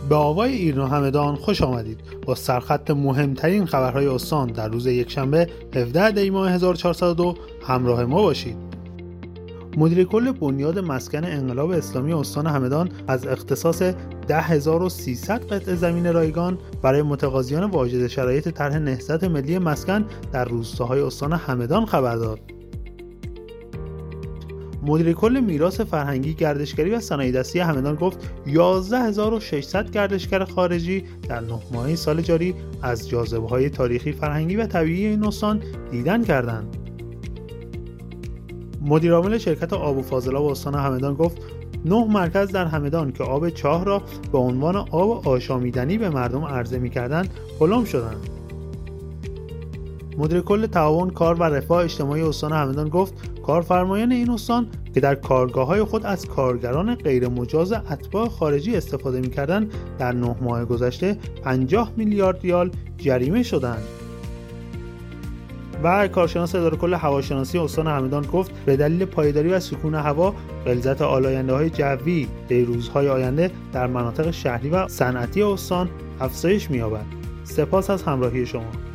به آوای ایرنا همدان خوش آمدید. با سرخط مهمترین خبرهای استان در روز یکشنبه 17 دی ماه 1402 همراه ما باشید. مدیر کل بنیاد مسکن انقلاب اسلامی استان همدان از اختصاص 10,300 قطعه زمین رایگان برای متقاضیان واجد شرایط طرح نهضت ملی مسکن در روستاهای استان همدان خبر داد. مدیر کل میراث فرهنگی، گردشگری و صنایع‌دستی همدان گفت 11,600 گردشگر خارجی در 9 ماهه سال جاری از جاذبه‌های تاریخی، فرهنگی و طبیعی این استان دیدن کردند. مدیر عامل شرکت آب و فاضلاب استان همدان گفت 9 مرکز در همدان که آب چاه را به عنوان آب آشامیدنی به مردم عرضه می‌کردند پلم شدند. مدیر کل تعاون، کار و رفاه اجتماعی استان همدان گفت کارفرمایان این استان که در کارگاه‌های خود از کارگران غیر مجاز اتباع خارجی استفاده می‌کردند در 9 ماه گذشته 50 میلیارد ریال جریمه شدند. و کارشناس اداره کل هواشناسی استان همدان گفت به دلیل پایداری و سکون هوا، غلظت آلاینده‌های جوی در روزهای آینده در مناطق شهری و صنعتی استان افزایش می‌یابد. سپاس از همراهی شما.